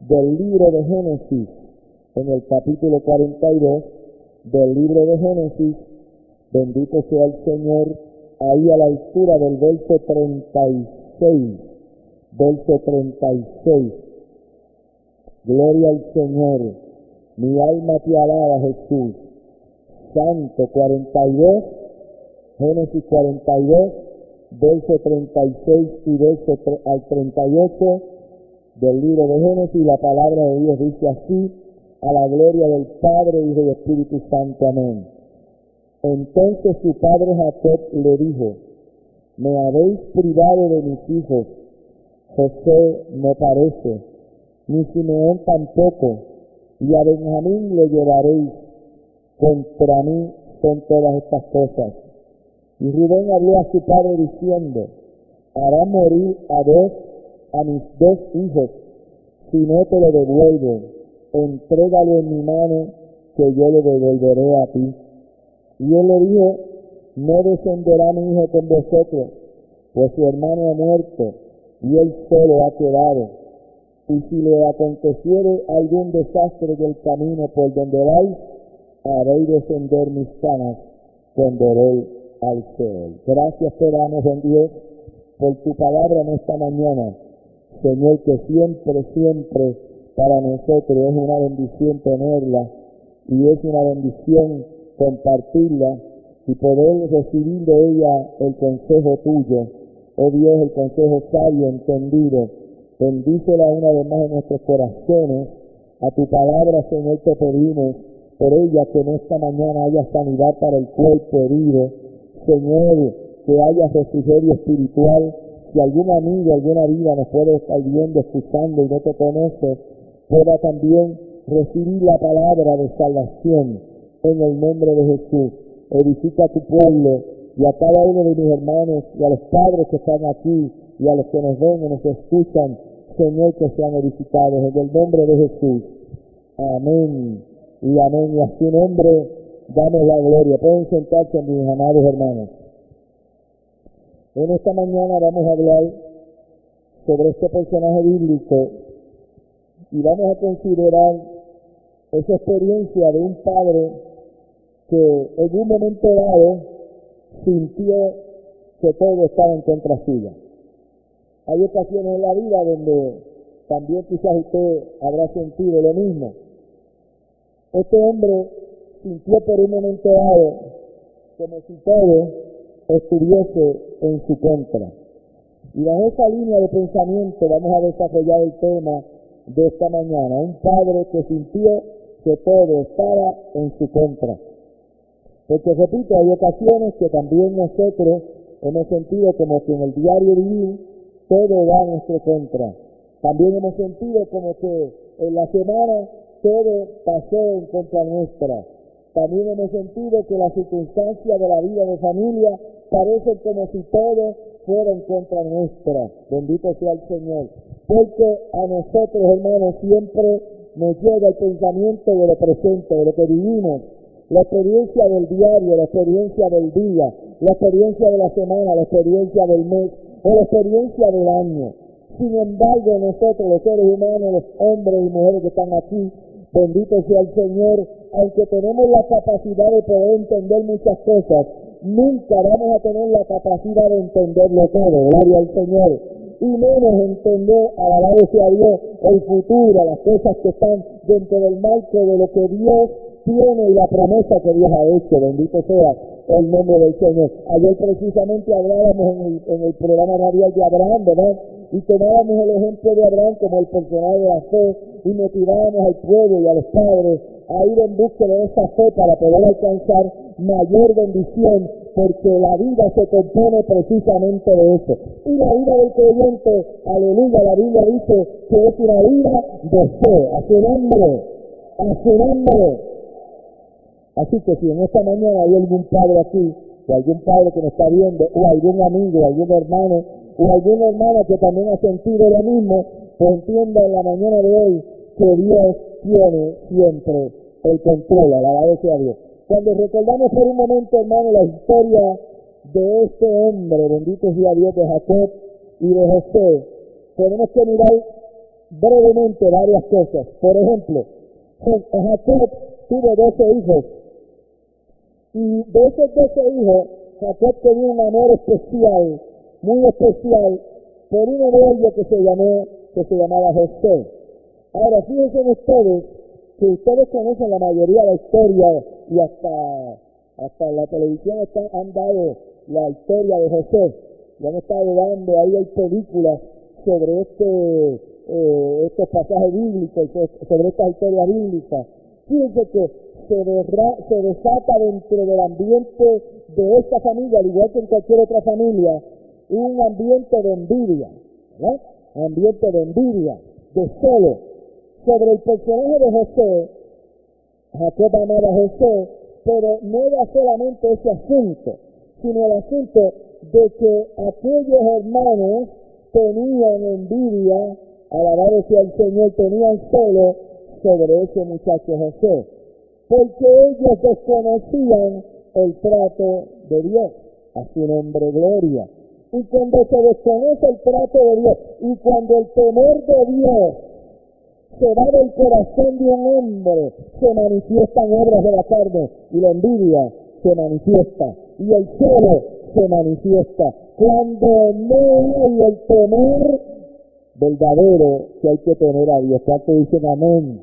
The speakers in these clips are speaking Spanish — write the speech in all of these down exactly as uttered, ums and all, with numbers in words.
del libro de Génesis, en el capítulo cuarenta y dos del libro de Génesis. Bendito sea el Señor, ahí a la altura del verso treinta y seis, verso treinta y seis. Gloria al Señor, mi alma te alaba, Jesús. Santo, cuarenta y dos, Génesis cuarenta y dos, verso treinta y seis y verso al treinta y ocho del libro de Génesis. La palabra de Dios dice así: a la gloria del Padre, Hijo y Espíritu Santo. Amén. Entonces su padre Jacob le dijo: me habéis privado de mis hijos. José no parece, ni Simeón tampoco, y a Benjamín le llevaréis. Contra mí son todas estas cosas. Y Rubén habló a su padre diciendo: hará morir a dos, a mis dos hijos, si no te lo devuelvo. Entrégalo en mi mano, que yo lo devolveré a ti. Y él le dijo: no descenderá mi hijo con vosotros, pues su hermano ha muerto, y él solo ha quedado. Y si le aconteciere algún desastre del camino por donde vais, haréis descender mis canas con dolor al Seol. Gracias te damos, en Dios, por tu palabra en esta mañana. Señor, que siempre, siempre para nosotros es una bendición tenerla, y es una bendición compartirla y poder recibir de ella el consejo tuyo. Oh Dios, el consejo sabio, entendido. Bendícela una vez más en nuestros corazones. A tu palabra, Señor, te pedimos por ella que en esta mañana haya sanidad para el cuerpo herido. Señor, que haya refrigerio espiritual. Si algún amigo, alguna vida nos puede estar viendo, escuchando y no te conoce, pueda también recibir la palabra de salvación en el nombre de Jesús. Edifica a tu pueblo y a cada uno de mis hermanos y a los padres que están aquí y a los que nos ven y nos escuchan, Señor, que sean edificados en el nombre de Jesús. Amén y amén. Y a su nombre damos la gloria. Pueden sentarse, mis amados hermanos. En esta mañana vamos a hablar sobre este personaje bíblico y vamos a considerar esa experiencia de un padre que en un momento dado sintió que todo estaba en contra suya. Hay ocasiones en la vida donde también quizás usted habrá sentido lo mismo. Este hombre sintió por un momento dado como si todo estuviese en su contra. Y bajo esa línea de pensamiento vamos a desarrollar el tema de esta mañana. Un padre que sintió que todo estaba en su contra. Porque repito, hay ocasiones que también nosotros hemos sentido como que en el diario vivir todo va a nuestra contra. También hemos sentido como que en la semana todo pasó en contra nuestra. También hemos sentido que las circunstancias de la vida de familia parecen como si todo fuera en contra nuestra. Bendito sea el Señor. Porque a nosotros, hermanos, siempre nos llega el pensamiento de lo presente, de lo que vivimos. La experiencia del diario, la experiencia del día, la experiencia de la semana, la experiencia del mes o la experiencia del año. Sin embargo, nosotros, los seres humanos, los hombres y mujeres que están aquí, bendito sea el Señor, aunque tenemos la capacidad de poder entender muchas cosas, nunca vamos a tener la capacidad de entenderlo todo. Gloria al Señor. Y menos entender, alabado sea Dios, el futuro, las cosas que están dentro del marco de lo que Dios tiene y la promesa que Dios ha hecho. Bendito sea el nombre del Señor. Ayer precisamente hablábamos en el, en el programa radial de Abraham, ¿verdad? Y tomábamos el ejemplo de Abraham como el personaje de la fe y motivábamos al pueblo y a los padres a ir en busca de esa fe para poder alcanzar mayor bendición, porque la vida se compone precisamente de eso. Y la vida del creyente, aleluya, la Biblia dice que es una vida de fe, a su nombre, a su nombre. Así que si en esta mañana hay algún padre aquí, o algún padre que nos está viendo, o algún amigo, algún hermano, o alguna hermana que también ha sentido lo mismo, pues entienda en la mañana de hoy que Dios tiene siempre el control. Alabado sea Dios. Cuando recordamos por un momento, hermano, la historia de este hombre, bendito sea Dios, de Jacob y de José, tenemos que mirar brevemente varias cosas. Por ejemplo, Jacob tuvo doce hijos, y de esos doce hijos, Jacob tenía un amor especial, muy especial, por uno de ellos que se llamó, que se llamaba José. Ahora, fíjense ustedes, que ustedes conocen la mayoría de la historia, y hasta, hasta en la televisión está, han dado la historia de José, y han estado dando, ahí hay películas sobre este, eh, estos pasajes bíblicos, sobre esta historia bíblica. Fíjense que se, derra, se desata dentro del ambiente de esta familia, al igual que en cualquier otra familia, un ambiente de envidia, ¿no? Un ambiente de envidia, de celo. Sobre el personaje de José, Jacob amaba a José, pero no era solamente ese asunto, sino el asunto de que aquellos hermanos tenían envidia, alabado sea el Señor, tenían celo sobre ese muchacho José, porque ellos desconocían el trato de Dios, a su nombre gloria. Y cuando se desconoce el trato de Dios, y cuando el temor de Dios se va del corazón de un hombre, se manifiestan obras de la carne, y la envidia se manifiesta, y el celo se manifiesta. Cuando no hay el temor verdadero que hay que tener a Dios, ¿cuántos dicen amén?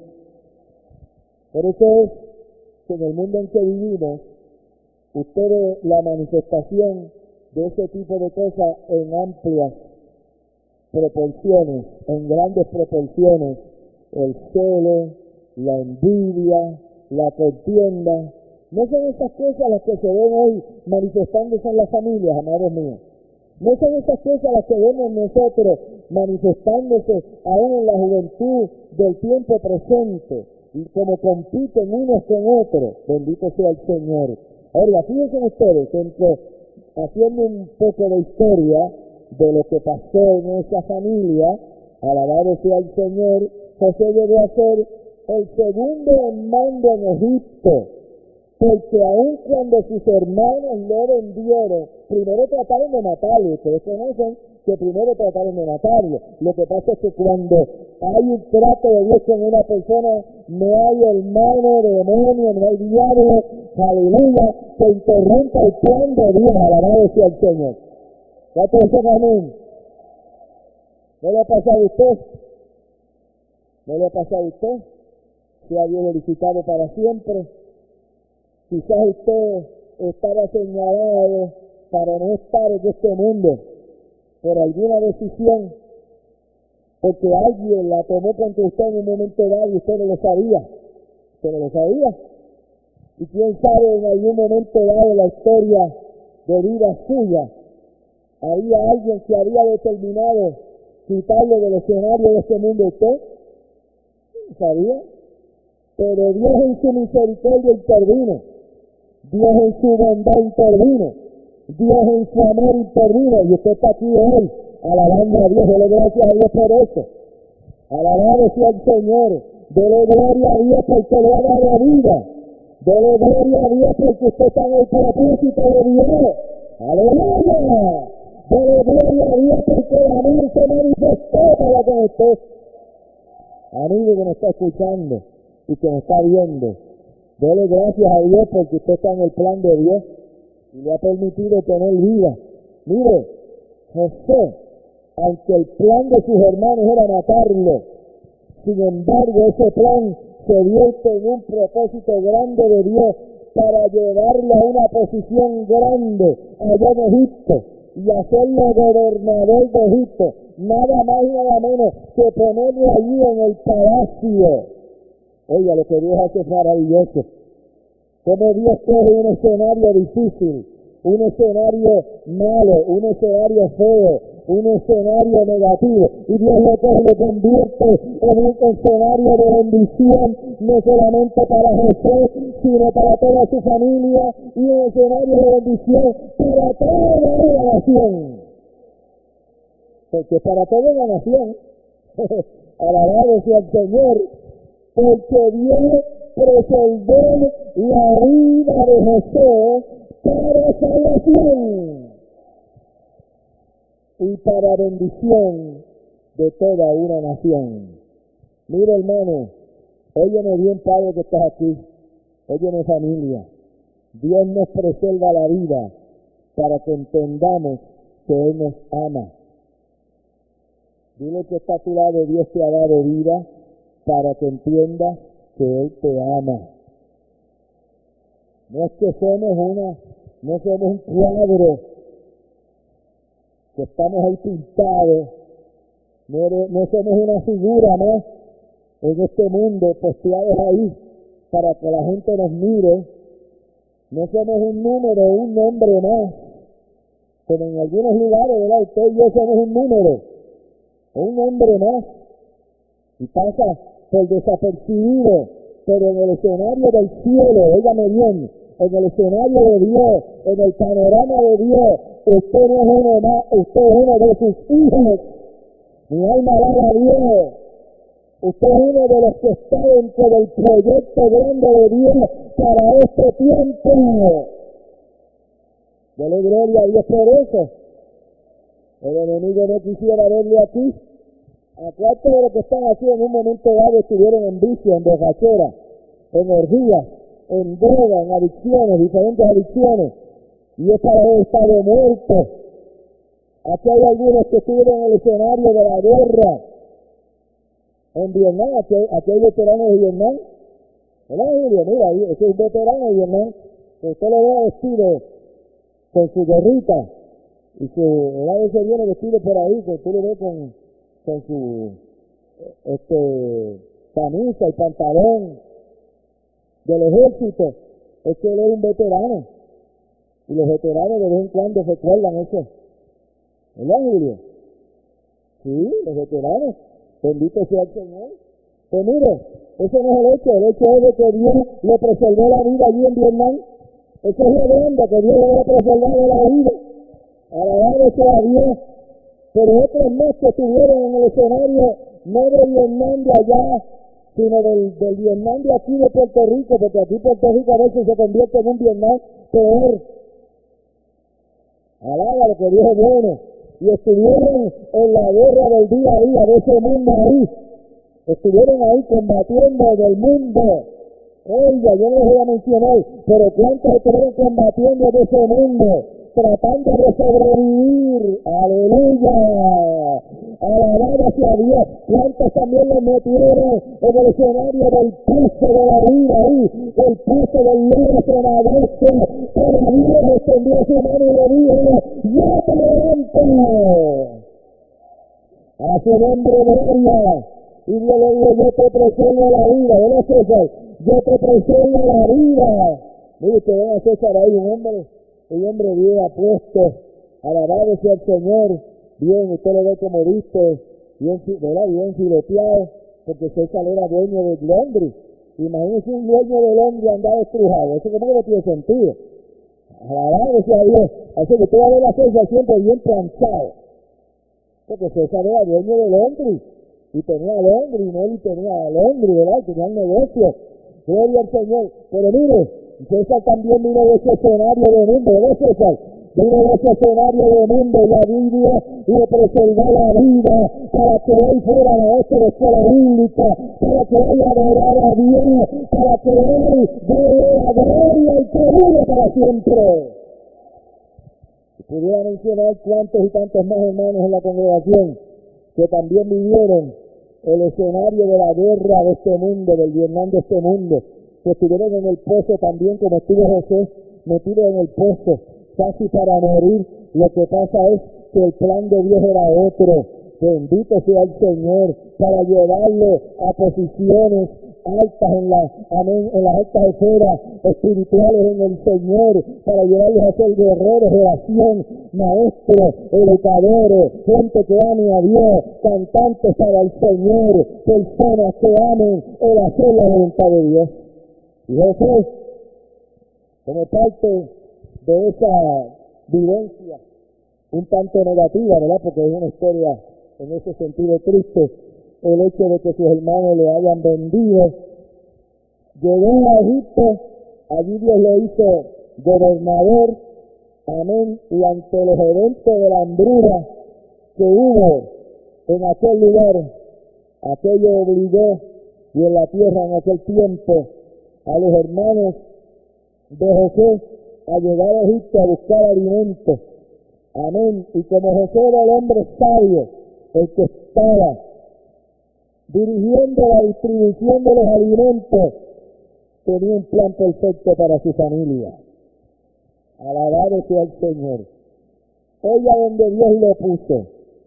Por eso es que en el mundo en que vivimos, ustedes la manifestación de ese tipo de cosas en amplias proporciones, en grandes proporciones, el celo, la envidia, la contienda, no son esas cosas las que se ven hoy manifestándose en las familias, amados míos. No son esas cosas las que vemos nosotros manifestándose aún en la juventud del tiempo presente, y como compiten unos con otros, bendito sea el Señor. Ahora, fíjense ustedes, que haciendo un poco de historia de lo que pasó en esa familia, alabado sea el Señor, José llegó a ser el segundo en mando en Egipto, porque aun cuando sus hermanos lo vendieron, primero trataron de matarlo. Ustedes conocen que primero trataron de matarlo. Lo que pasa es que cuando hay un trato de Dios con una persona, no hay hermano, demonio, no hay diablo, aleluya, que interrumpa el plan de Dios, alabado sea el Señor. ¿Ya te dicen amén? ¿No le ha pasado a usted? ¿No le ha pasado a usted? Sea Dios glorificado para siempre. Quizás usted estaba señalado para no estar en este mundo por alguna decisión, porque alguien la tomó contra usted en un momento dado y usted no lo sabía. Usted no lo sabía. Y quién sabe, en algún momento dado en la historia de vida suya, había alguien que había determinado quitarle del escenario de este mundo a usted. ¿No sabía? Pero Dios en su misericordia intervino. Dios en su bondad intervino, Dios en su amor intervino, y usted está aquí hoy, alabando a Dios. Dele gracias a Dios por eso, alabado sea el Señor, dele gloria a Dios porque le ha dado vida, dele gloria a Dios porque usted está en el propósito de Dios, aleluya, dele gloria a Dios porque el amor se manifestó para con usted. Amigo que me está escuchando y que me está viendo, dele gracias a Dios porque usted está en el plan de Dios y le ha permitido tener vida. Mire, José, aunque el plan de sus hermanos era matarlo, sin embargo ese plan se vierte en un propósito grande de Dios para llevarlo a una posición grande allá en Egipto y hacerlo gobernador de Egipto, nada más y nada menos que ponerlo allí en el palacio. Oiga, lo que Dios hace es maravilloso. Como Dios coge un escenario difícil, un escenario malo, un escenario feo, un escenario negativo, y Dios lo coge y lo convierte en un escenario de bendición, no solamente para José, sino para toda su familia, y un escenario de bendición para toda la nación. Porque para toda la nación, alabado sea el Señor, porque Dios preservó la vida de José para salvación y para bendición de toda una nación. Mira, hermano, óyeme bien, padre, que estás aquí. Óyeme, familia. Dios nos preserva la vida para que entendamos que Él nos ama. Dile que está a tu lado, Dios te ha dado vida para que entiendas que Él te ama. No es que somos una, no somos un cuadro, que estamos ahí pintados, no, no somos una figura más en este mundo, posteados ahí para que la gente nos mire. No somos un número, un nombre más, como en algunos lugares, ¿verdad? Usted y yo somos un número, un nombre más, y pasa por desapercibido, pero en el escenario del cielo, óigame bien, en el escenario de Dios, en el panorama de Dios, usted no es uno más, usted es uno de sus hijos. Mi alma alaba a Dios. Usted es uno de los que está dentro del proyecto grande de Dios para este tiempo. Dele gloria a Dios por eso. El enemigo no quisiera verle aquí. A cuatro de los que están aquí en un momento dado estuvieron en vicio, en borrachera, en orgías, en droga, en adicciones, diferentes adicciones. Y esta vez está de muerto. Aquí hay algunos que estuvieron en el escenario de la guerra en Vietnam. Aquí hay, aquí hay veteranos de Vietnam. ¿Verdad, Julio? Mira, ahí, ese es un veterano de Vietnam. Que usted lo vea vestido con su gorrita. Y su, el ave se viene vestido por ahí, que tú lo ves con, con su este, camisa y pantalón del ejército. Es que él es un veterano. Y los veteranos de vez en cuando recuerdan eso. ¿Verdad, Julio? Sí, los veteranos. Bendito sea el Señor. Pues mire, ese no es el hecho. El hecho es de que Dios le preservó la vida allí en Vietnam. Eso es lo grande, que Dios le ha preservado la vida. Alabado sea Dios. Pero otros más que estuvieron en el escenario, no de Vietnam de allá, sino del, del Vietnam de aquí de Puerto Rico, porque aquí Puerto Rico a veces se convierte en un Vietnam peor. Alaba lo que Dios es bueno. Y estuvieron en la guerra del día a día de ese mundo ahí. Estuvieron ahí combatiendo del mundo. Oiga, yo no les voy a mencionar, pero cuántos estuvieron combatiendo de ese mundo, tratando de sobrevivir. Aleluya. Alabado sea Dios. Cuántos también los metieron en el escenario del puesto de la vida ahí, el puesto del libro tronador, pero Dios extendió su mano y le dijo: yo te levanto. A su nombre gloria. Y Dios le dijo: yo te preservo la vida. ¿Verdad, César? Yo te preservo la vida. Mire, usted ve a César ahí, un hombre, un hombre bien apuesto. Alabado sea el Señor. Bien, usted lo ve como viste, bien, ¿verdad? Bien fileteado, porque César era dueño de Londres. Imagínese un dueño de Londres andar estrujado. Eso como que no tiene sentido. Alabado sea Dios. Así que usted va a ver a César siempre bien planchado. Porque César era dueño de Londres. Y tenía Londres, y Nelly tenía Londres, ¿verdad? Y tenía un negocio. Gloria al Señor. Pero mire, César también vino de ese escenario de mundo, ¿verdad, César? Vino de ese escenario de mundo, la Biblia le preservó la vida para que él fuera maestro de escuela bíblica, para que él adorara a Dios, para que él diera la gloria y que para siempre. Si pudiera mencionar cuántos y tantos más hermanos en la congregación que también vivieron el escenario de la guerra de este mundo, del Vietnam de este mundo, que estuvieron en el pozo también, como estuvo José, metido en el pozo, casi para morir. Lo que pasa es que el plan de Dios era otro. Bendito sea el Señor, para llevarlo a posiciones altas en, la, amén, en las altas esferas espirituales en el Señor, para llevarlos a ser guerreros de oración, maestros, educadores, gente que ame a Dios, cantantes para el Señor, personas que amen el hacer la voluntad de Dios. Y José, como parte de esa vivencia un tanto negativa, ¿verdad? Porque es una historia en ese sentido triste, el hecho de que sus hermanos le hayan vendido. Llegó a Egipto, allí Dios lo hizo gobernador, amén, y ante los eventos de la hambruna que hubo en aquel lugar, Aquello obligó, y en la tierra en aquel tiempo, a los hermanos de José a llegar a Egipto a buscar alimento. Amén. Y como José era el hombre sabio, el que estaba dirigiendo la distribución de los alimentos, tenía un plan perfecto para su familia. Alabado sea el Señor. Oiga donde Dios lo puso.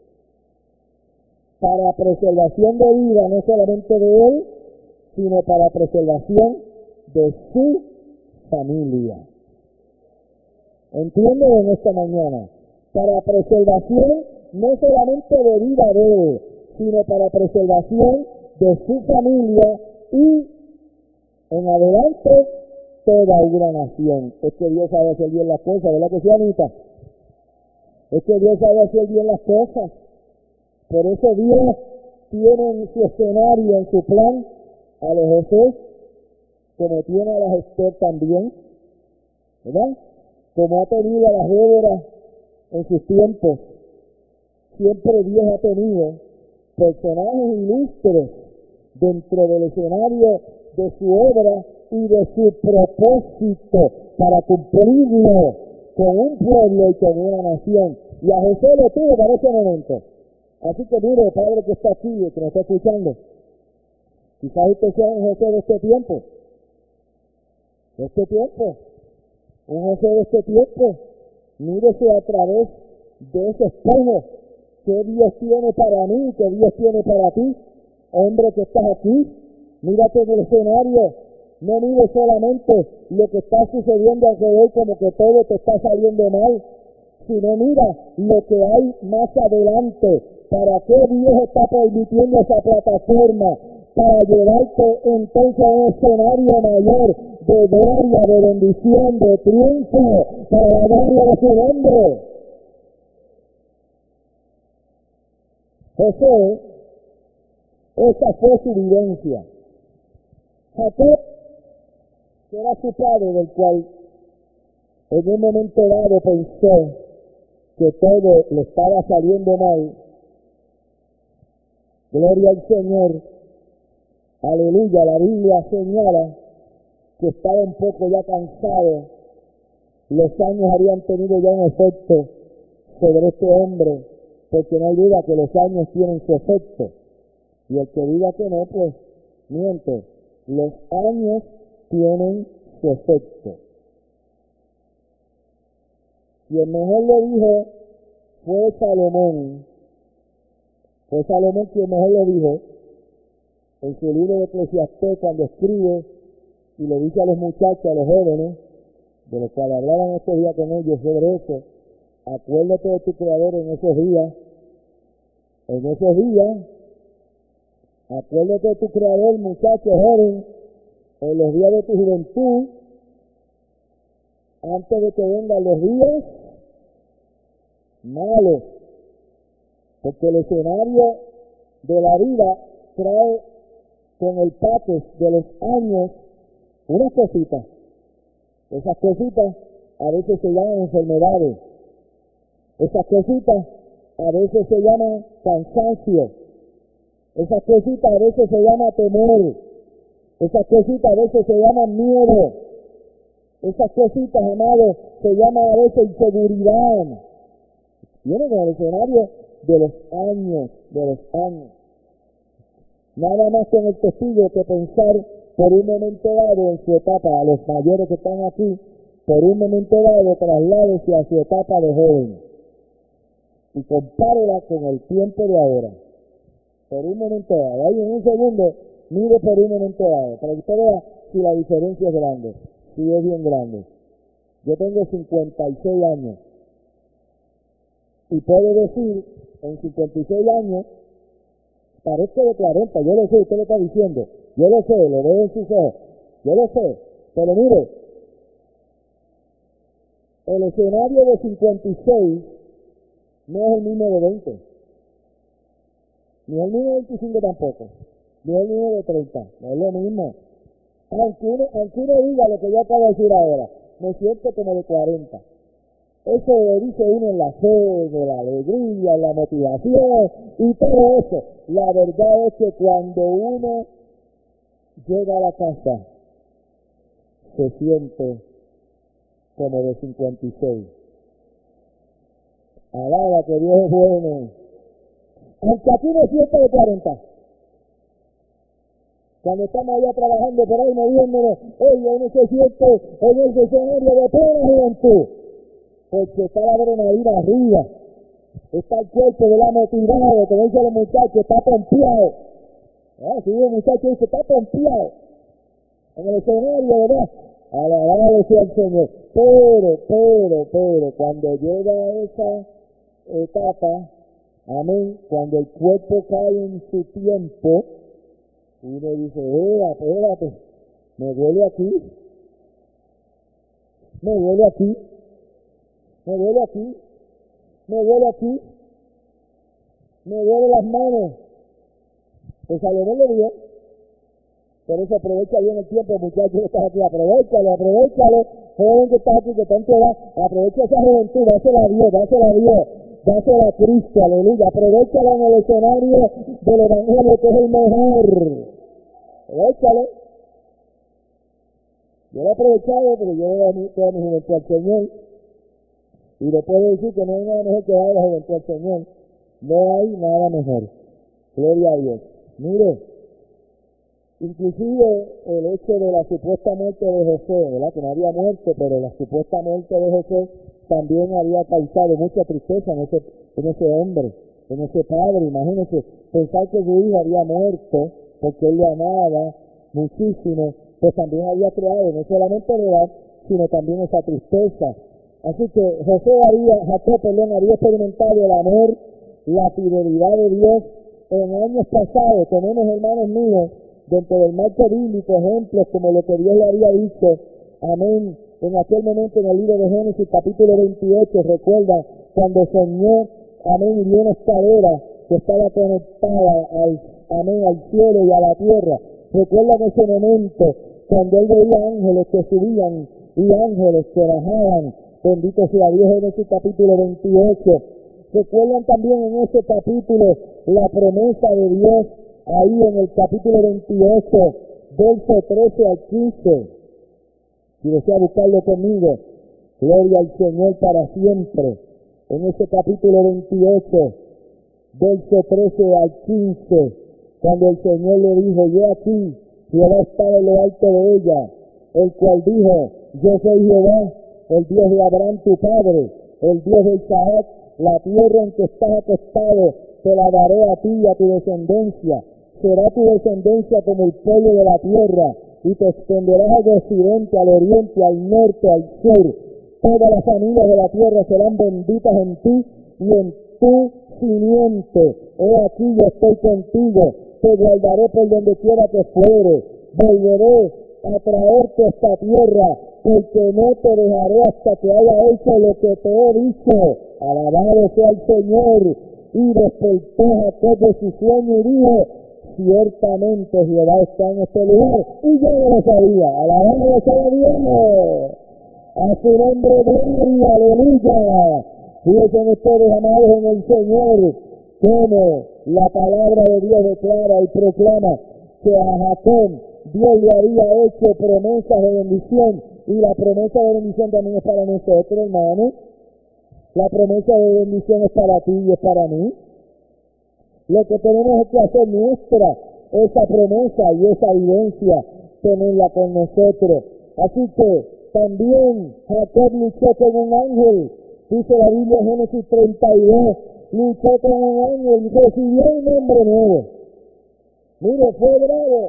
Para preservación de vida, no solamente de él, sino para preservación de su familia. ¿Entienden en esta mañana? Para preservación no solamente de vida de él, sino para preservación de su familia y en adelante toda una nación. Es que Dios sabe hacer bien las cosas, ¿verdad que sí, Anita? Es que Dios sabe hacer bien las cosas. Por eso Dios tiene en su escenario, en su plan, a los José, como tiene a las Esther también, ¿verdad? Como ha tenido a las Débora en sus tiempos. Siempre Dios ha tenido personajes ilustres dentro del escenario de su obra y de su propósito para cumplirlo con un pueblo y con una nación. Y a José lo tuvo para ese momento. Así que mire, padre que está aquí y que nos está escuchando, quizás usted sea un José de este tiempo, de este tiempo, un José de este tiempo. Mírese a través de ese espejo que Dios tiene para mí, que Dios tiene para ti. Hombre que estás aquí, mírate en el escenario, no mires solamente lo que está sucediendo alrededor como que todo te está saliendo mal, sino mira lo que hay más adelante. ¿Para qué Dios está permitiendo esa plataforma? Para llevarte entonces a un escenario mayor de gloria, de bendición, de triunfo, para la gloria de su nombre. José, esa fue su vivencia. Jacob, que era su padre, del cual en un momento dado pensó que todo le estaba saliendo mal. Gloria al Señor. Aleluya. La Biblia señala que estaba un poco ya cansado. Los años habían tenido ya un efecto sobre este hombre, porque no hay duda que los años tienen su efecto. Y el que diga que no, pues miente. Los años tienen su efecto. Y el mejor lo dijo fue Salomón. Fue Salomón quien mejor lo dijo en su libro de Eclesiastés, cuando escribe y le dice a los muchachos, a los jóvenes, de los cuales hablaban estos días con ellos sobre eso: acuérdate de tu Creador en esos días, en esos días, acuérdate de tu Creador, muchacho joven, en los días de tu juventud, antes de que vengan los días malos, porque el escenario de la vida trae con el paquete de los años unas cositas. Esas cositas a veces se llaman enfermedades. Esas cositas a veces se llaman cansancio. Esas cositas a veces se llaman temor. Esas cositas a veces se llaman miedo. Esas cositas, amados, se llaman a veces inseguridad. Viene con el escenario de los años, de los años. Nada más con el testigo que pensar por un momento dado en su etapa, a los mayores que están aquí, por un momento dado trasládese a su etapa de joven y compárela con el tiempo de ahora. Por un momento dado, ahí en un segundo, mire por un momento dado, para que usted vea si la diferencia es grande, si es bien grande. Yo tengo cincuenta y seis años y puedo decir, en cincuenta y seis años, parezco de cuarenta, yo lo sé, usted lo está diciendo, yo lo sé, lo veo en sus ojos, yo lo sé, pero mire, el escenario de cincuenta y seis no es el mismo de veinte, ni el mismo de veinticinco tampoco, ni el mismo de treinta, no es lo mismo. Aunque uno, aunque uno diga lo que yo acabo de decir ahora, me siento como de cuarenta, Eso dice uno en la fe, en la alegría, en la motivación y todo eso. La verdad es que cuando uno llega a la casa, se siente como de cincuenta y seis. Alaba que Dios es bueno. Aunque aquí me siento de cuarenta. Cuando estamos allá trabajando por ahí moviéndonos, oye, uno se siente en el escenario de plena juventud. Porque está la adrenalina arriba. Está el cuerpo de la motivado, como dicen los muchachos, está pompeado. Ah, si un muchacho dice, está pompeado. En el escenario, ¿verdad? Alabado sea el Señor. Pero, pero, pero, cuando llega esa etapa, amén, cuando el cuerpo cae en su tiempo, uno dice, eh, espérate, me duele aquí, me duele aquí, me duele aquí, me duele aquí, me duele las manos. Pues a lo mejor le dio. Por eso aprovecha bien el tiempo, muchachos, que estás aquí, aprovechalo, aprovechalo, joven que estás aquí, que tanto da, aprovecha esa juventud, dásela a Dios, dásela a Dios, dásela a Cristo, aleluya, aprovechala en el escenario del Evangelio, que es el mejor, aprovechalo. Yo lo he aprovechado, pero yo voy a mi, toda mi juventud al Señor, y le puedo decir que no hay nada mejor que dar la juventud al Señor, no hay nada mejor, gloria a Dios. Mire, inclusive el hecho de la supuesta muerte de José, ¿verdad? Que no había muerte, pero la supuesta muerte de José también había causado mucha tristeza en ese, en ese hombre, en ese padre. Imagínense, pensar que su hijo había muerto porque él lo amaba muchísimo, pues también había creado no solamente edad, sino también esa tristeza. Así que José había, Jacob, perdón, había experimentado el amor, la fidelidad de Dios en años pasados. Tenemos, hermanos míos, dentro del marco bíblico, ejemplos como lo que Dios le había dicho, amén, en aquel momento en el libro de Génesis, capítulo veintiocho, recuerda, cuando soñó, amén, y vio una escalera que estaba conectada al, amén, al cielo y a la tierra. Recuerda en ese momento, cuando él veía ángeles que subían y ángeles que bajaban, bendito sea Dios, Génesis capítulo veintiocho. Recuerdan también en ese capítulo la promesa de Dios, ahí en el capítulo veintiocho, verso trece al quince. Si desea buscarlo conmigo, gloria al Señor para siempre. En ese capítulo veintiocho, verso trece al quince, cuando el Señor le dijo, yo aquí, Jehová estaba en lo alto de ella, el cual dijo, yo soy Jehová, el Dios de Abraham tu padre, el Dios de Isaac, la tierra en que estás acostado, te la daré a ti y a tu descendencia. Será tu descendencia como el polvo de la tierra, y te extenderás al occidente, al oriente, al norte, al sur. Todas las familias de la tierra serán benditas en ti y en tu simiente. He aquí yo estoy contigo, te guardaré por donde quiera que fuere. Volveré a traerte a esta tierra, porque no te dejaré hasta que haya hecho lo que te he dicho. Alabado sea el Señor. Y despertó Jacob de su sueño y dijo, ciertamente Jehová está en este lugar, y yo no lo sabía. Alabado sea Dios, a su nombre gloria, aleluya. Fíjense ustedes, amados en el Señor, como la palabra de Dios declara y proclama que a Jacob Dios le había hecho promesas de bendición, y la promesa de bendición también es para nosotros, hermanos. La promesa de bendición es para ti y es para mí. Lo que tenemos que hacer nuestra, esa promesa y esa evidencia, tenerla con nosotros. Así que también Jacob luchó con un ángel. Dice la Biblia en Génesis treinta y dos, luchó con un ángel y recibió un nombre nuevo. Mire, fue bravo.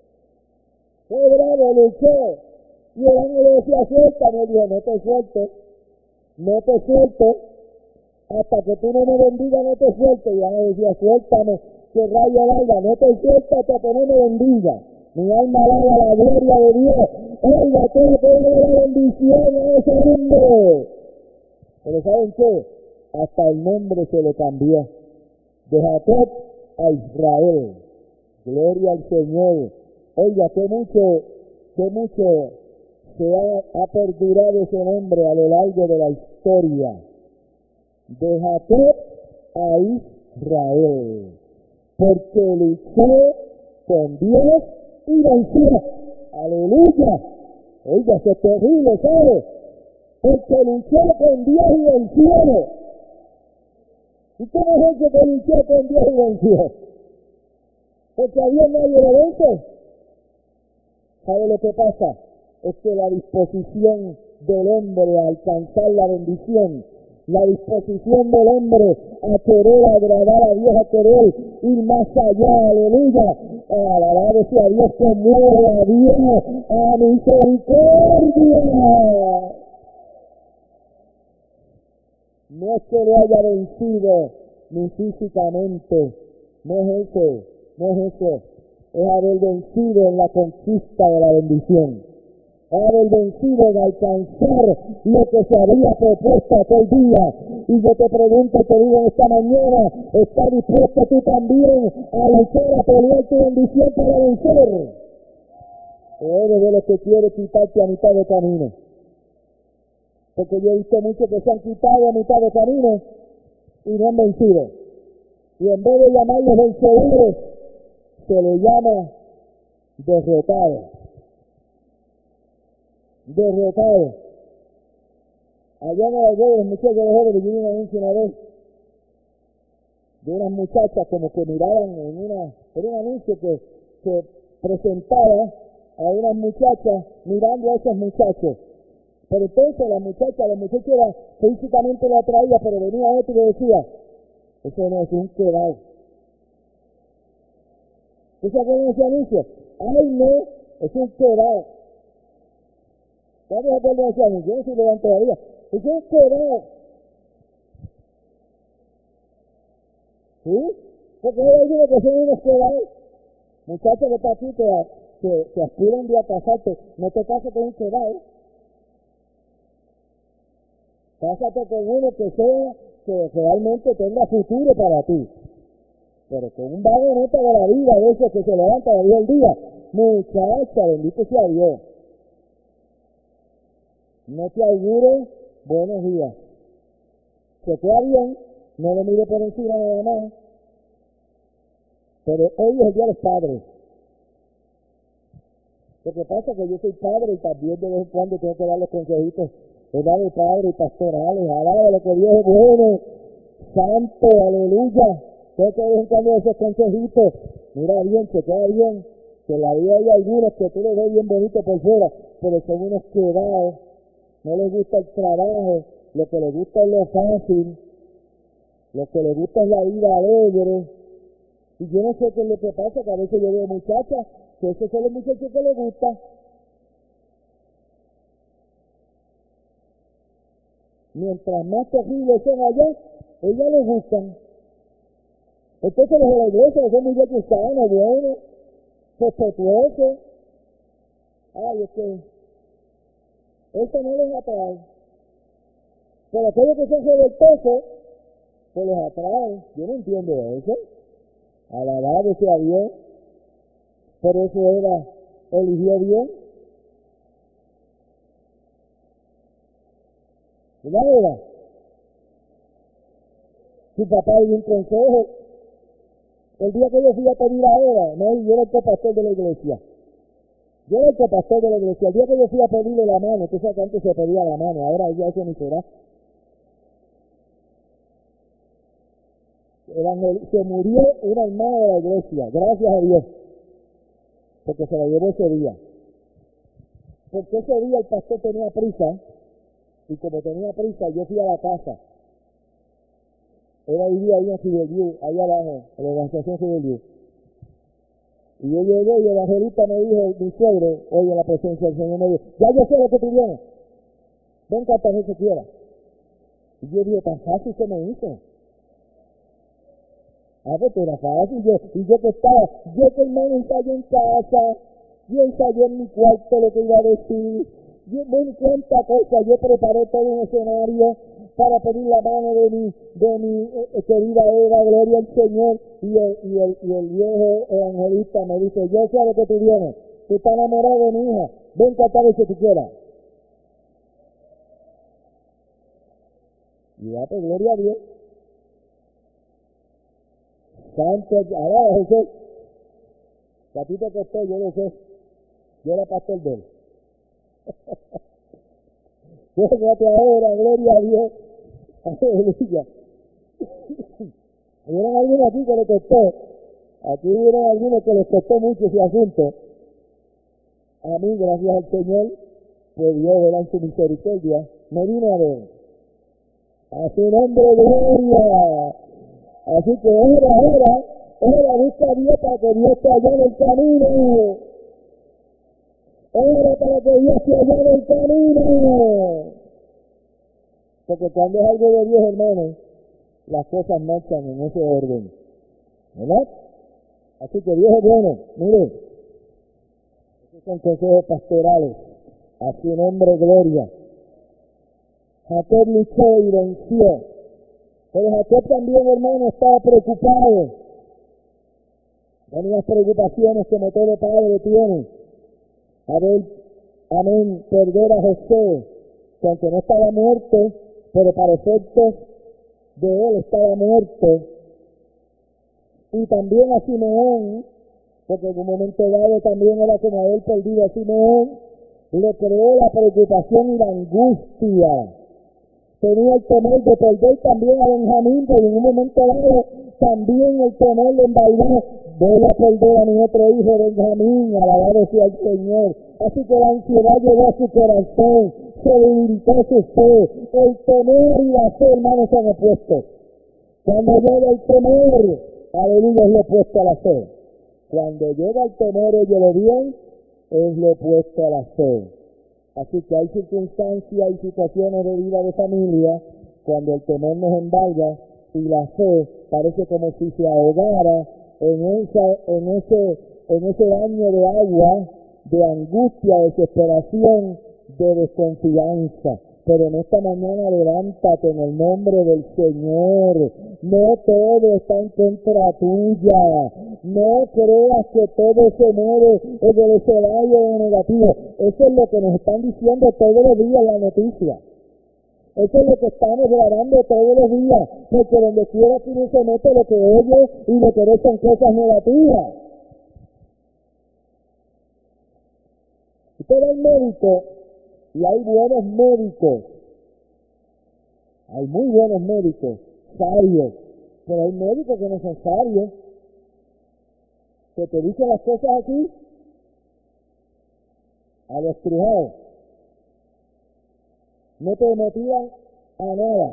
Fue bravo, luchó. Y el ángel le decía, suéltame, dijo, no te suelto. No te suelto, hasta que tú no me bendigas, no te suelto. Y me decía, suéltame, que rayo valga, no te suelto hasta que no me bendiga. Mi alma alaba la gloria de Dios. Oiga, tengo que darle la bendición a ese hombre. Pero ¿saben qué? Hasta el nombre se le cambió. De Jacob a Israel. Gloria al Señor. Oiga, qué mucho, qué mucho se ha, ha perdurado ese nombre a lo largo de la historia. De Jacob a Israel. Porque luchó con Dios y venció. ¡Aleluya! Oiga, eso es terrible, ¿sabe? Porque luchó con Dios y venció. ¿Y cómo es eso que luchó con Dios y venció? Porque a Dios nadie lo vence. ¿Sabe lo que pasa? Es que la disposición del hombre a alcanzar la bendición, la disposición del hombre a querer agradar a Dios, a querer ir más allá, aleluya, alabado sea Dios, conmueve a Dios, a misericordia. No es que lo haya vencido ni físicamente, no es eso, no es eso, es haber vencido en la conquista de la bendición. Haber vencido en alcanzar lo que se había propuesto aquel día. Y yo te pregunto, te digo esta mañana, ¿estás dispuesto tú también a luchar, a pelear tu bendición para vencer? O eres de los que quiere quitarte a mitad de camino. Porque yo he visto muchos que se han quitado a mitad de camino y no han vencido. Y en vez de llamarlos vencedores, se les llama derrotados. Derrotado. Allá en la aldeia, los muchachos de jóvenes, yo vi un anuncio una vez de unas muchachas como que miraban en una, era un anuncio que, que presentaba a unas muchachas mirando a esos muchachos. Pero entonces la muchacha, la muchacha era, físicamente la atraía, pero venía otro y le decía, eso no es un quedado. ¿Tú se acuerdan de ese anuncio? Ay no, es un quedado. ¿Cuántos se acuerdan de ese anuncio? Yo no soy levantado todavía. Es un quedado. ¿Sí? Porque hay algunos que son unos quedados. Muchachos que está aquí que, que, que aspiran de a casarte, no te cases con un quedado. Cásate con uno que sea, que realmente tenga futuro para ti. Pero con un vagoneta de la vida, de esos que se levanta de día al día. Muchacha, bendito sea Dios. No te auguro buenos días. Se queda bien, no lo mire por encima nada más. Pero hoy es el día de los padres. Lo que pasa es que yo soy padre y también de vez en cuando tengo que darles consejitos, ¿verdad? De padre y pastorales. Alaba lo que Dios es bueno, santo, aleluya. Tengo que de vez en cuando esos consejitos. Mira bien, se queda bien. Que en la vida hay algunos que tú los ves bien bonito por fuera, pero son unos quedados. No les gusta el trabajo, lo que les gusta es lo fácil, lo que les gusta es la vida alegre. Y yo no sé qué es lo que pasa, que a veces yo veo muchachas, que esos son los muchachos que les gusta. Mientras más terribles son allá, ellas les gustan. Entonces los de la iglesia, los son muchachos sanos, buenos, respetuosos. Ay, es que eso no les atrae. Pero aquellos que son revoltosos, se les atrae. Yo no entiendo eso. Alabado sea Dios. Por eso Eva eligió bien. ¿Verdad, Eva? Su papá dio un consejo. El día que yo fui a pedir a Eva, no, yo era el copastor de la iglesia. Yo era el copastor de la iglesia. El día que yo fui a pedirle la mano, tú sabes que antes se pedía la mano, ahora ya eso ni será. Se murió una hermana de la iglesia, gracias a Dios, porque se la llevó ese día. Porque ese día el pastor tenía prisa, y como tenía prisa, yo fui a la casa. Era vivía ahí en Riverview, allá abajo, en la organización Riverview. Y yo llegué y el evangelista me dijo, mi suegro, oye, en la presencia del Señor me dijo, ya yo sé lo que tú vienes, ven cuantas veces quieras. Y yo dije, tan fácil se me hizo. Ah, pues era fácil, yo, y yo que estaba, yo que hermano ensayé en casa, yo ensayé en mi cuarto lo que iba a decir, yo ven cuánta cosa, yo preparé todo un escenario para pedir la mano de mi, de mi eh, querida Eva, gloria al Señor, y el, y el, y el viejo evangelista me dice, yo sé lo que tú vienes, tú estás enamorado de mi hija, ven cuantas veces tú quieras. Y da por gloria a Dios. Santo, ahora Jesús, que a ti te costó, yo lo sé. Yo era pastor de él. Fíjate ahora, gloria a Dios. Aleluya. Hubieron algunos aquí que le costó. Aquí hubieron algunos que les costó mucho ese asunto. A mí, gracias al Señor, pues Dios, verá en su misericordia, me vino a ver. A su nombre, gloria. Así que ahora, ahora, ahora busca a Dios para que Dios te allane el camino. Ahora para que Dios te allane el camino. Porque cuando es algo de Dios, hermano, las cosas marchan en ese orden. ¿Verdad? Así que Dios es bueno. Mire, estos son consejos pastorales. A su nombre, gloria. Jacob luchó y venció. Pero Jacob también, hermano, estaba preocupado. Tenía preocupaciones como todo padre tiene. A ver, amén, perder a José, que aunque no estaba muerto, pero para efectos de él estaba muerto. Y también a Simeón, porque en un momento dado también era como haber perdido a Simeón, le creó la preocupación y la angustia. Tenía el temor de perder también a Benjamín, pero en un momento dado también el temor le envainó. Voy a perder a mi otro hijo Benjamín, alabado sea el Señor. Así que la ansiedad llegó a su corazón, se debilitó su fe. El temor y la fe, hermanos, son opuestos. Cuando llega el temor, aleluya, es lo opuesto a la fe. Cuando llega el temor, óyelo bien, es lo opuesto a la fe. Así que hay circunstancias y situaciones de vida de familia cuando el temor nos embarga y la fe parece como si se ahogara en esa, en ese, en ese baño de agua, de angustia, desesperación, de desconfianza. Pero en esta mañana levántate en el nombre del Señor. No todo está en contra tuya. No creas que todo se mueve en el escenario negativo. Eso es lo que nos están diciendo todos los días en la noticia. Eso es lo que estamos grabando todos los días. Porque donde quiera que uno se mete, lo que oye y lo que ve son cosas negativas. Usted va al médico y hay buenos médicos. Hay muy buenos médicos, sabios. Pero hay médicos que no son sabios. Que te dicen las cosas aquí a los estrujados. No te motivan a nada.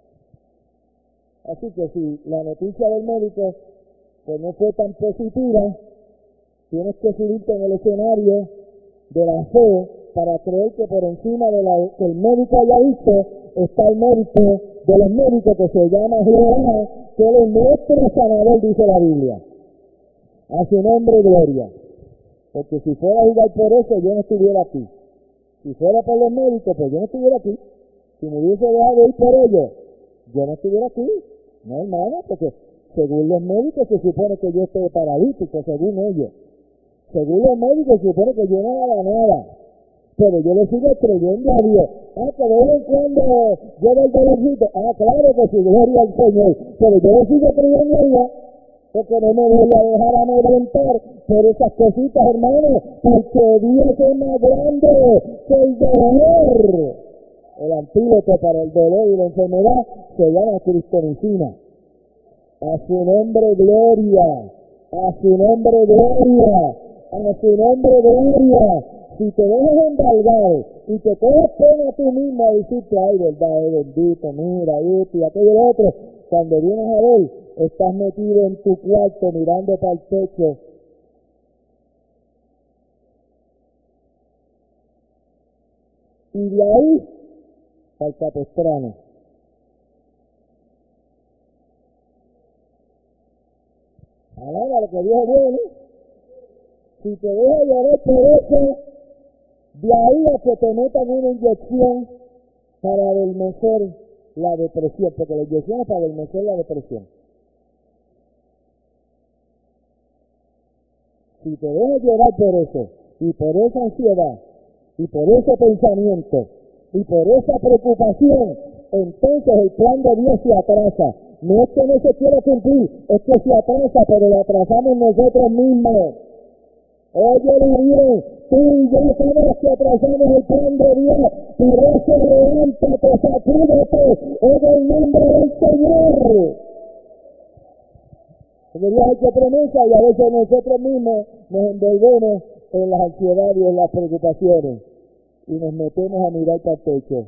Así que si la noticia del médico pues no fue tan positiva, tienes que subirte en el escenario de la fe para creer que por encima de la que el médico haya visto está el médico de los médicos que se llama Jehová, que él es nuestro sanador, dice la Biblia. A su nombre, gloria. Porque si fuera a jugar por eso, yo no estuviera aquí. Si fuera por los médicos, pues yo no estuviera aquí. Si me hubiese dejado ir por ellos, yo no estuviera aquí. No, hermano, porque según los médicos se supone que yo estoy paralítico, según ellos. Según los médicos se supone que yo no haga nada. Pero yo le sigo creyendo a Dios. Ah, que de vez en cuando yo doy dolorcito. Ah, claro que sí, gloria al Señor. Pero yo le sigo creyendo a Dios. Porque no me voy a dejar amedrentar por esas cositas, hermanos. Porque Dios es más grande que el dolor. El antídoto para el dolor y la enfermedad se llama cristonicina. A su nombre, gloria. A su nombre, gloria. A su nombre, gloria. Si te dejas embargar y te coges pena tú misma y decirte, ay, verdad, eh, bendito, mira, esto y aquello y lo otro, cuando vienes a ver, estás metido en tu cuarto mirando para el techo. Y de ahí, para el capestrano. Alaba lo que Dios es bueno. Si te dejas llevar por eso, de ahí a que te metan una inyección para adormecer la depresión, porque la inyección es para adormecer la depresión. Si te dejas llevar por eso, y por esa ansiedad, y por ese pensamiento, y por esa preocupación, entonces el plan de Dios se atrasa. No es que no se quiera cumplir, es que se atrasa, pero lo atrasamos nosotros mismos. Óyelo bien, tú y yo somos que atrasamos el plan de Dios. Por eso levántate, sacúdete en el nombre del Señor. Porque Dios ha hecho promesa y a veces nosotros mismos nos envolvemos en las ansiedades y en las preocupaciones y nos metemos a mirar para el techo.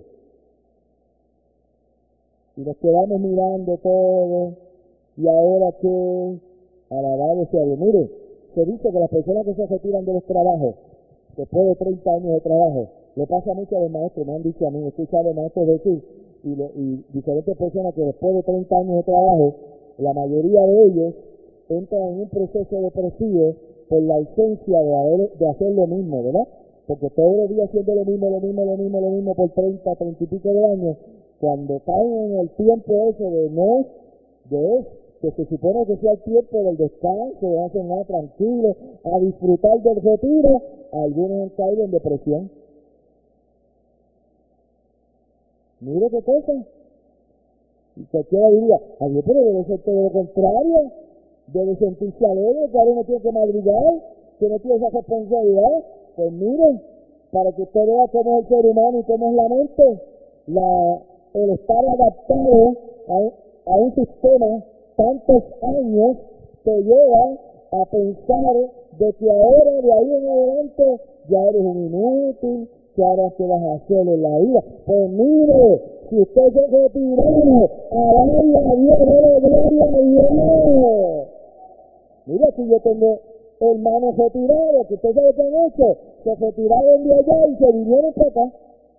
Y nos quedamos mirando todo, y ahora que, alabado sea Dios. Mire, se dice que las personas que se retiran de los trabajos, después de treinta años de trabajo, le pasa mucho a los maestros, me han dicho a mí, he escuchado a los maestros decir, y, le, y diferentes personas que después de treinta años de trabajo, la mayoría de ellos entran en un proceso depresivo por la ausencia de, haber, de hacer lo mismo, ¿verdad? Porque todos los días haciendo lo mismo, lo mismo, lo mismo, lo mismo por treinta, treinta y pico de años, cuando caen en el tiempo ese de no, de que se supone que sea el tiempo del descanso, de hacer nada tranquilo, a disfrutar del retiro, algunos han caído en depresión. Mire qué cosa. Y cualquiera diría, adiós, pero debe ser todo lo contrario, debe sentirse alegre, que ahora no tiene que madrugar, que no tiene esa responsabilidad. Pues miren, para que usted vea cómo es el ser humano y cómo es la mente, la, el estar adaptado a, a un sistema tantos años te lleva a pensar de que ahora, de ahí en adelante, ya eres un inútil, que ahora qué vas a hacer en la vida. Pues mire, si usted se retiró, alabe a Dios, dele gloria a Dios. Mira, si yo tengo hermanos retirados, que usted sabe que han hecho, se retiraron de allá y se vinieron para acá.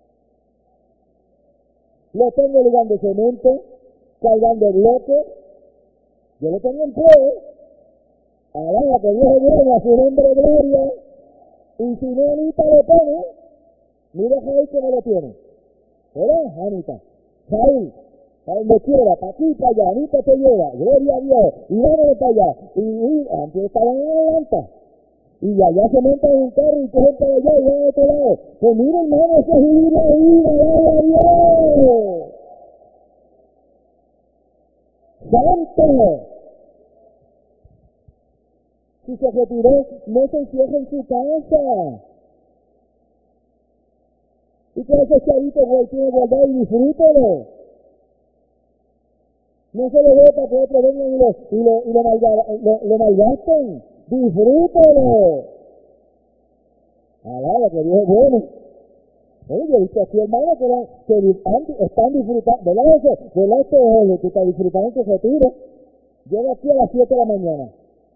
Lo tengo ligando cemento, cargando bloques, yo lo tengo empleo, alaba que Dios es bueno, a su nombre gloria, y si no Anita lo pone, mira Jair que no lo tiene, ¿verdad Anita? Jair, a donde quiera, para aquí, para allá, Anita te lleva, gloria a Dios, y vámonos para allá, y, y antes estaban en Atlanta, y allá se montan en un carro y cogen para allá y van a otro lado, pues mira hermano, eso es vivir la vida, gloria a Dios. ¡Santo! Si se retiró, no se encierra en su casa. Y con esos chavitos que tiene guardado y disfrútelo. No se lo ve para que otros vengan y lo, y lo, y lo, malga, lo, lo malgasten. Disfrútelo. Alaba que Dios es bueno. Oye, yo he visto aquí hermanos que, la, que están, están disfrutando. ¿Verdad eso? ¿Verdad este es el que está disfrutando tu retiro? Llega aquí a las siete de la mañana.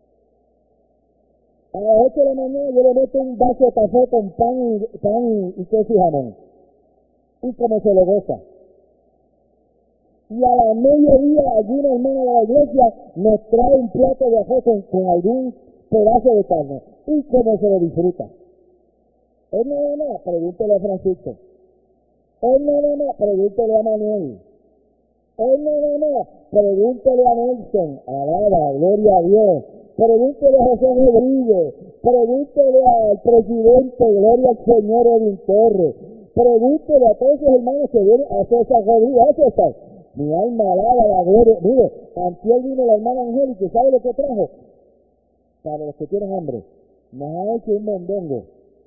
A las ocho de la mañana yo le meto un vaso de café con pan y, pan y, y queso y jamón. Y como se lo goza. Y a la mediodía alguna hermana de la iglesia nos trae un plato de arroz con, con algún pedazo de carne. Y como se lo disfruta. Es nada más, pregúntele a Francisco. Es nada más, pregúntele a Manuel. Es nada más, pregúntele a Nelson. Alaba, gloria a Dios. Pregúntele a José Rodríguez, pregúntele al presidente, gloria al Señor Edwin Torres, pregúntele a todos esos hermanos que vienen a César Rodríguez, a César. Mi alma alaba la gloria. Mire, antier vino la hermana Angélica, ¿sabe lo que trajo? Para los que tienen hambre, nos ha hecho un mondongo.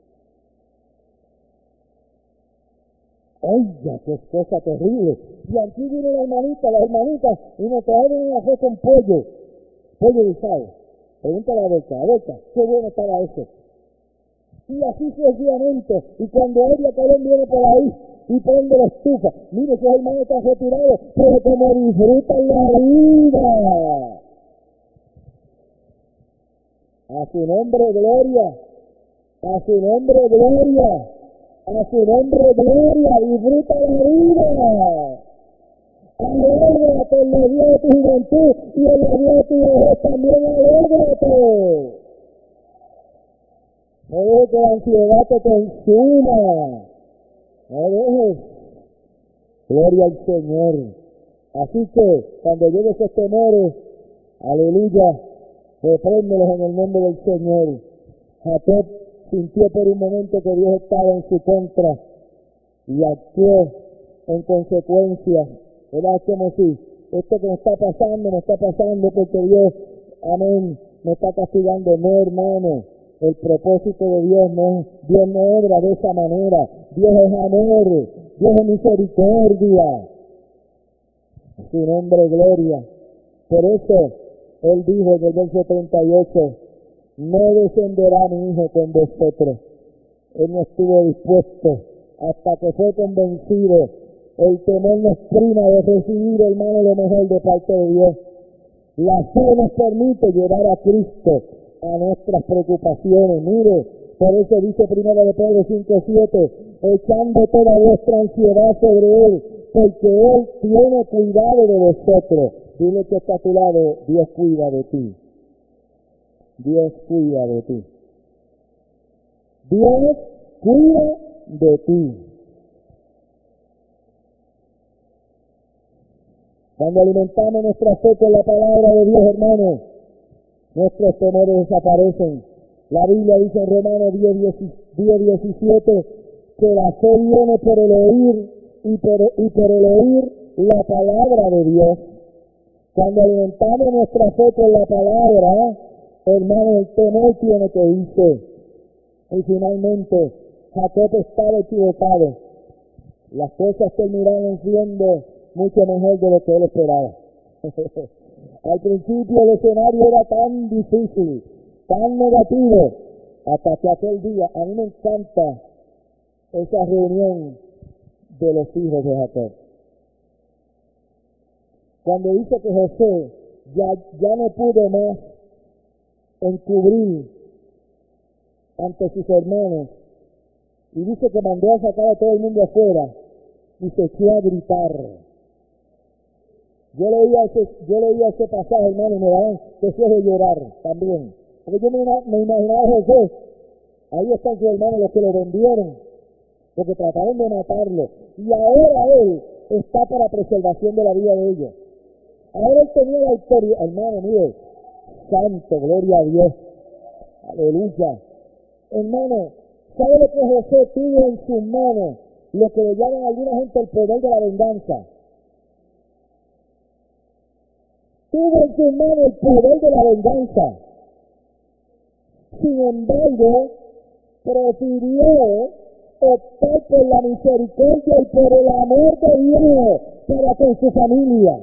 Oiga, qué cosa terrible. Y aquí vino la hermanita, la hermanita, y nos trajeron un arroz con pollo, pollo guisado. Pregúntale a Beca, a Beca, qué bueno estaba eso. Y así sucesivamente, y cuando ella también viene por ahí y prende la estufa, mire, esos hermanos están retirados, pero como disfrutan la vida. A su nombre, gloria, a su nombre, gloria, a su nombre, gloria, disfruta la vida. Alégrate en la vida de tu juventud y en la vida de tu vejez también alégrate. No dejes que la ansiedad te consuma. No dejes. Gloria al Señor. Así que cuando llegues esos temores, aleluya, repréndelos en el nombre del Señor. Jacob sintió por un momento que Dios estaba en su contra y actuó en consecuencia, ¿verdad? Como si esto que me está pasando, me está pasando porque Dios, amén, me está castigando. No, hermano, el propósito de Dios no es, Dios no obra de esa manera. Dios es amor, Dios es misericordia. Su nombre, gloria. Por eso, Él dijo en el verso treinta y ocho, no descenderá mi hijo con vosotros. Él no estuvo dispuesto hasta que fue convencido. El temor nos prima de recibir, hermano, lo mejor de parte de Dios. La fe nos permite llevar a Cristo a nuestras preocupaciones. Mire, por eso dice primero de Pedro cinco siete, echando toda vuestra ansiedad sobre Él, porque Él tiene cuidado de vosotros. Dile que está a tu lado, Dios cuida de ti. Dios cuida de ti. Dios cuida de ti. Cuando alimentamos nuestra fe con la palabra de Dios, hermanos, nuestros temores desaparecen. La Biblia dice en Romanos diez diecisiete que la fe viene por el oír y por, y por el oír la palabra de Dios. Cuando alimentamos nuestra fe con la palabra, hermanos, el temor tiene que irse. Y finalmente, Jacob estaba equivocado. Las cosas terminaron siendo mucho mejor de lo que él esperaba. Al principio el escenario era tan difícil, tan negativo, hasta que aquel día, a mí me encanta esa reunión de los hijos de Jacob. Cuando dice que José ya, ya no pudo más encubrir ante sus hermanos, y dice que mandó a sacar a todo el mundo afuera, y se echó a gritar. Yo leía ese, yo leía ese pasaje, hermano, y me daban deseos de llorar también. Porque yo me, me imaginaba a José, ahí están sus hermanos, los que lo vendieron, porque trataron de matarlo. Y ahora él está para preservación de la vida de ellos. Ahora él tenía la autoridad, hermano, mire, santo, gloria a Dios, aleluya. Hermano, ¿sabe lo que José tuvo en sus manos? Lo que le llaman a alguna gente el poder de la venganza. Tuvo en sus manos el poder de la venganza. Sin embargo, prefirió optar por la misericordia y por el amor de Dios para con su familia.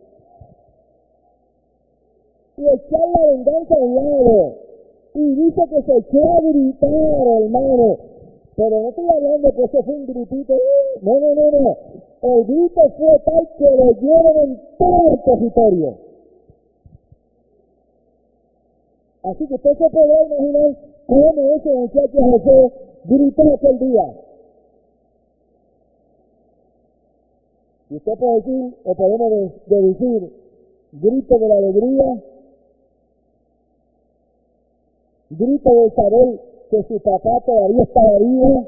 Y echar la venganza a un lado. Y dice que se echó a gritar, hermano. Pero no estoy hablando que eso fue un gritito. No, no, no, no. El grito fue tal que lo llevan en todo el territorio. Así que usted se puede imaginar cómo ese muchacho José gritó aquel día. Y usted puede decir, o podemos deducir, grito de la alegría, grito de saber que su papá todavía estaba vivo,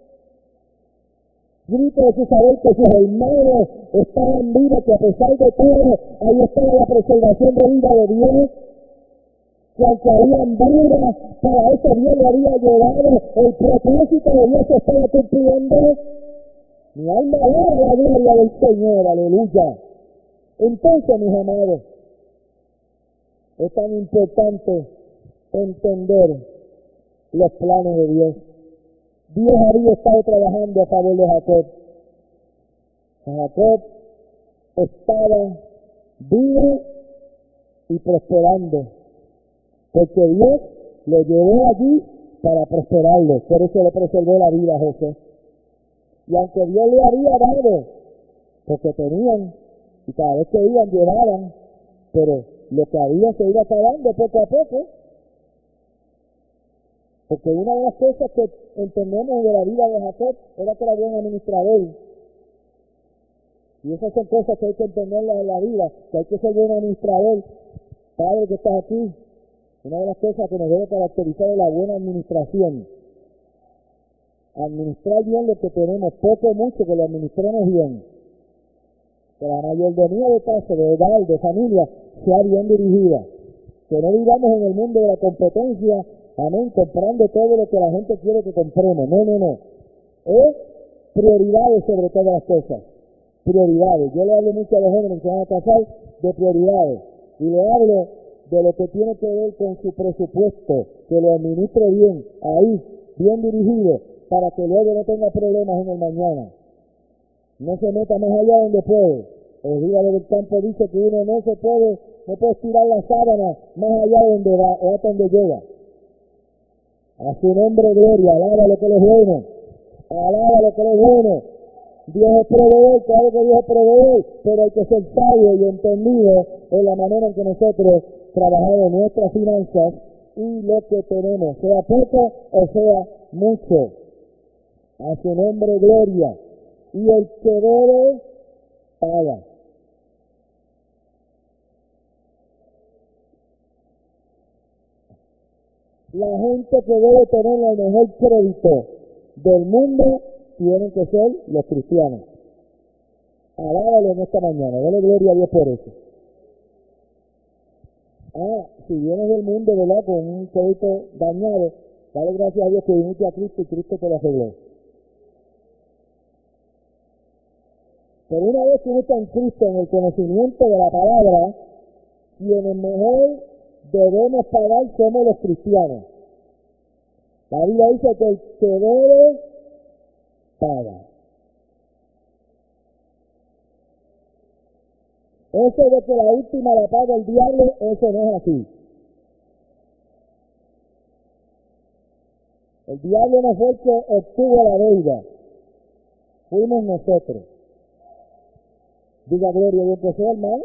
grito de saber que sus hermanos estaban vivos, que a pesar de todo, ahí estaba la preservación de vida de Dios, que aunque habían dudas, para eso Dios le había llevado, el propósito de Dios se estaba cumpliendo. Mi alma alaba la gloria del Señor, aleluya. Entonces, mis amados, es tan importante entender los planes de Dios. Dios había estado trabajando a favor de Jacob. Jacob estaba vivo y prosperando, porque Dios lo llevó allí para prosperarlo. Por eso le preservó la vida a José. Y aunque Dios le había dado, porque tenían, y cada vez que iban llevaban, pero lo que había se iba acabando poco a poco. Porque una de las cosas que entendemos de la vida de Jacob era que era buen administrador. Y esas son cosas que hay que entenderlas en la vida, que hay que ser buen administrador. Padre que estás aquí, una de las cosas que nos debe caracterizar es la buena administración. Administrar bien lo que tenemos, poco o mucho, que lo administremos bien. Que la mayordomía de casos, de hogar, de familia, sea bien dirigida. Que no vivamos en el mundo de la competencia, amén, comprando todo lo que la gente quiere que compremos. No, no, no. Es prioridades sobre todas las cosas. prioridades. Yo le hablo mucho a los jóvenes que van a casar de prioridades. Y le hablo de lo que tiene que ver con su presupuesto, que lo administre bien, ahí, bien dirigido, para que luego no tenga problemas en el mañana. No se meta más allá donde puede. El hígado del campo dice que uno no se puede, no puede tirar la sábana más allá donde va o hasta donde llega. A su nombre, gloria, alaba lo que le es bueno, alaba lo que le es bueno. Dios es proveedor, claro que Dios es proveedor, pero hay que ser sabio y entendido en la manera en que nosotros trabajamos nuestras finanzas y lo que tenemos, sea poco o sea mucho. A su nombre, gloria. Y el que debe, paga. La gente que debe tener el mejor crédito del mundo tienen que ser los cristianos. Alábalo en esta mañana, dale gloria a Dios por eso. Ah, si vienes del mundo, ¿verdad?, con un crédito dañado, dale gracias a Dios que viniste a Cristo y Cristo te lo arregló. Pero una vez que uno está en Cristo, en el conocimiento de la palabra, quienes mejor debemos pagar somos los cristianos. La Biblia dice que el que debe, paga. Eso de que la última la paga el diablo, eso no es así. El diablo no fue el que obtuvo la deuda, fuimos nosotros. Diga gloria a Dios que sea, hermano.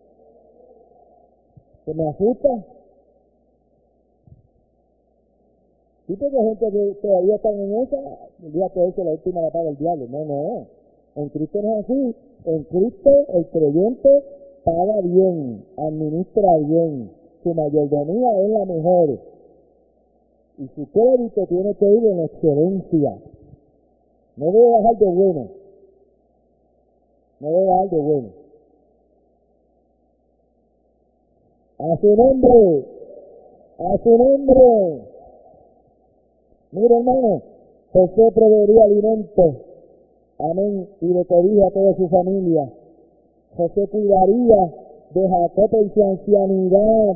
Que me asusta. ¿Sí? Porque hay gente que todavía están en esa, el día que dice la última la paga el diablo. No, no. En Cristo no es así. En Cristo el creyente paga bien, administra bien. Su mayordomía es la mejor. Y su crédito tiene que ir en excelencia. No debe bajar de bueno. No debe bajar de bueno. A su nombre. A su nombre. Mira, hermano, José proveería alimento, amén, y le pedía a toda su familia. José cuidaría de Jacob en su ancianidad.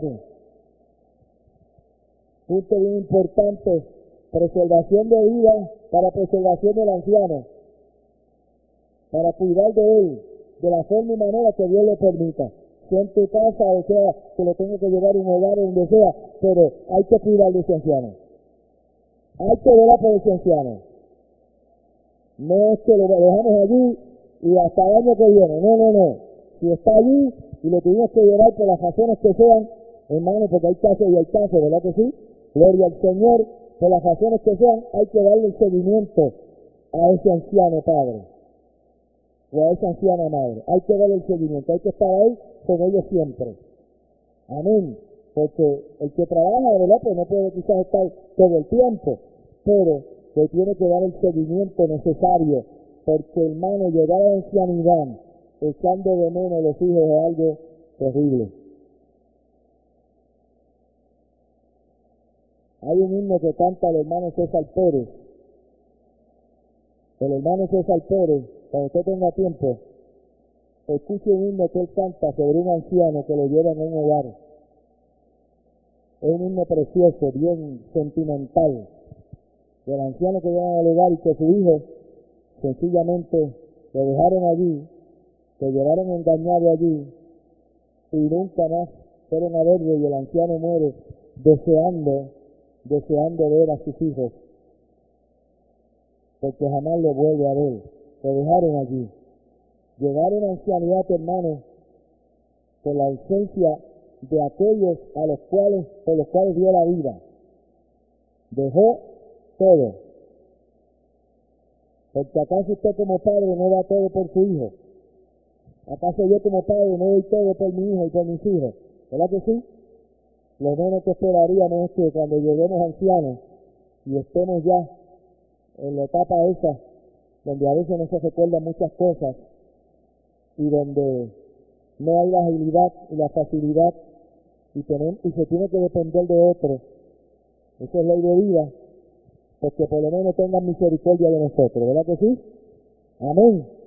Punto bien importante, preservación de vida para preservación del anciano, para cuidar de él, de la forma y manera que Dios le permita. Sea en tu casa, o sea, que lo tenga que llevar a un hogar, donde sea, pero hay que cuidar de ese anciano. Hay que velar por ese anciano. No es que lo dejamos allí y hasta el año que viene. No, no, no. Si está allí y lo tuvimos que llevar por las razones que sean, hermano, porque hay casos y hay casos, ¿verdad que sí? Gloria al Señor. Por las razones que sean, hay que darle el seguimiento a ese anciano padre o a esa anciana madre. Hay que darle el seguimiento. Hay que estar ahí con ellos siempre. Amén. Porque el que trabaja, ¿verdad?, pues no puede quizás estar todo el tiempo, pero se tiene que dar el seguimiento necesario, porque, hermano, llegar a la ancianidad echando de menos los hijos es algo terrible. Hay un himno que canta el hermano César Pérez. El hermano César Pérez, cuando usted tenga tiempo, escuche un himno que él canta sobre un anciano que lo llevan a un hogar. Es un himno precioso, bien sentimental, del anciano que llevan al hogar y que su hijo sencillamente lo dejaron allí, lo llevaron engañado allí y nunca más fueron a verlo, y el anciano muere deseando, deseando ver a sus hijos, porque jamás lo vuelve a ver. Lo dejaron allí. Llegar a una ancianidad, hermano, con la ausencia de aquellos a los cuales, por los cuales dio la vida. Dejó todo. Porque acaso usted como padre no da todo por su hijo. ¿Acaso yo como padre no doy todo por mi hijo y por mis hijos? ¿Verdad que sí? Lo menos que esperaríamos es que cuando lleguemos ancianos y estemos ya en la etapa esa, donde a veces no se recuerdan muchas cosas y donde no hay la agilidad y la facilidad y, tenemos, y se tiene que depender de otros, esa es ley de vida, pues que por lo menos tengan misericordia de nosotros, ¿verdad que sí? Amén.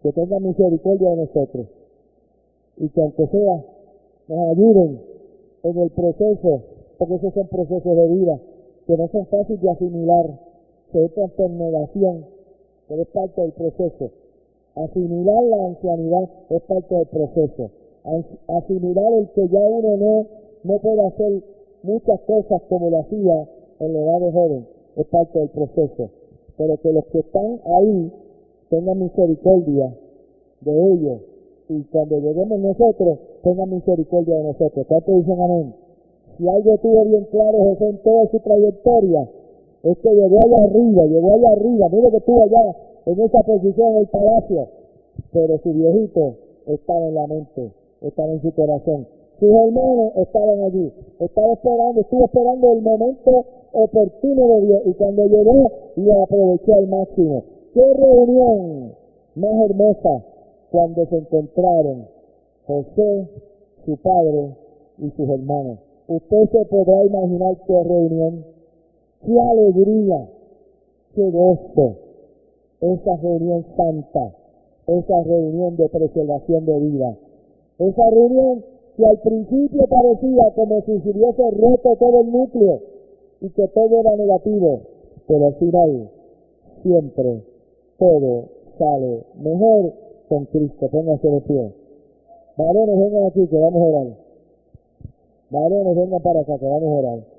que tengan misericordia de nosotros y que aunque sea, nos ayuden en el proceso, porque esos son procesos de vida que no son fáciles de asimilar, que entran por negación, pero es parte del proceso. Asimilar la ancianidad es parte del proceso. Asimilar el que ya uno no, no puede hacer muchas cosas como lo hacía en la edad de joven es parte del proceso. Pero que los que están ahí tengan misericordia de ellos y cuando lleguemos nosotros tengan misericordia de nosotros. ¿Cuántos dicen amén? Si algo tuvo bien claro José en toda su trayectoria, es que llegó allá arriba, llegó allá arriba, mire que estuvo allá en esa posición en el palacio, pero su viejito estaba en la mente, estaba en su corazón. Sus hermanos estaban allí, estaba esperando, estuvo esperando el momento oportuno de Dios y cuando llegó lo aprovechó al máximo. ¡Qué reunión más hermosa cuando se encontraron José, su padre y sus hermanos! Usted se podrá imaginar qué reunión, qué alegría, qué gozo, esa reunión santa, esa reunión de preservación de vida, esa reunión que al principio parecía como si se hubiese roto todo el núcleo y que todo era negativo, pero al final siempre todo sale mejor con Cristo. Pónganse de pie. Varones, vengan aquí que vamos a orar. Varones, vengan para acá que vamos a orar.